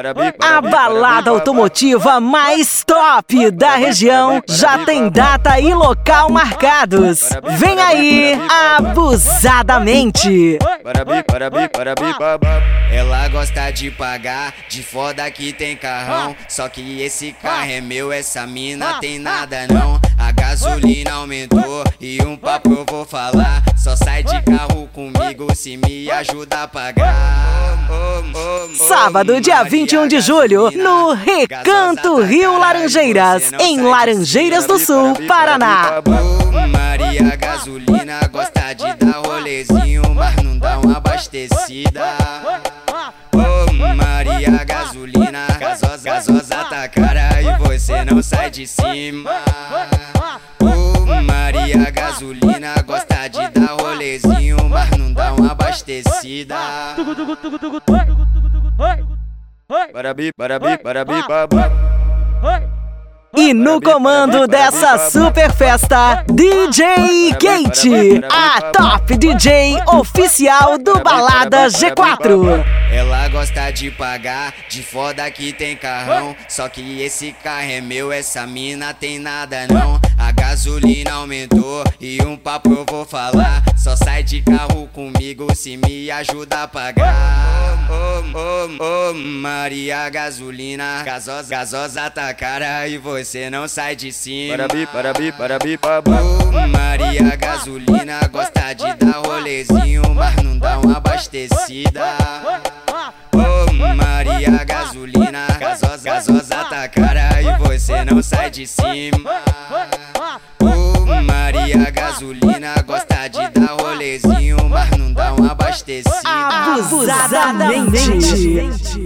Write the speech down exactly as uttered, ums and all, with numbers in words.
A balada automotiva mais top da região já tem data e local marcados. Vem aí, Abusadamente. Ela gosta de pagar, de foda que tem carrão. Só que esse carro é meu, essa mina tem nada não. A gasolina aumentou e um papo eu vou falar. Só sai de carro comigo se me ajuda a pagar. Sábado, dia vinte e um de julho, no Recanto Rio Laranjeiras, em Laranjeiras do Sul, Paraná. Maria Gasolina gosta de dar rolezinho, mas não dá uma abastecida. Oh, Maria Gasolina, gasosa, gasosa tá cara e você não sai de cima. Oh, Maria Gasolina gosta de dar rolezinho, mas não dá uma abastecida. Barabi, barabi, barabi, babá. E no comando dessa super festa, D J Kate, a top D J oficial do Balada G quatro. Ela gosta de pagar, de foda que tem carrão. Só que esse carro é meu, essa mina tem nada não. A gasolina aumentou e um papo eu vou falar. Só sai de carro comigo se me ajuda a pagar. Oh, oh, oh, Maria Gasolina, gasosa, gasosa tá cara e você não sai de cima. Barabi, barabi, barabi, babá. Oh, Maria Gasolina gosta de dar rolezinho, mas não dá uma abastecida. Oh, Maria Gasolina, gasosa, gasosa tá cara e você não sai de cima. Oh, Maria Gasolina gosta de dar rolezinho, mas não dá uma abastecida. Abusadamente.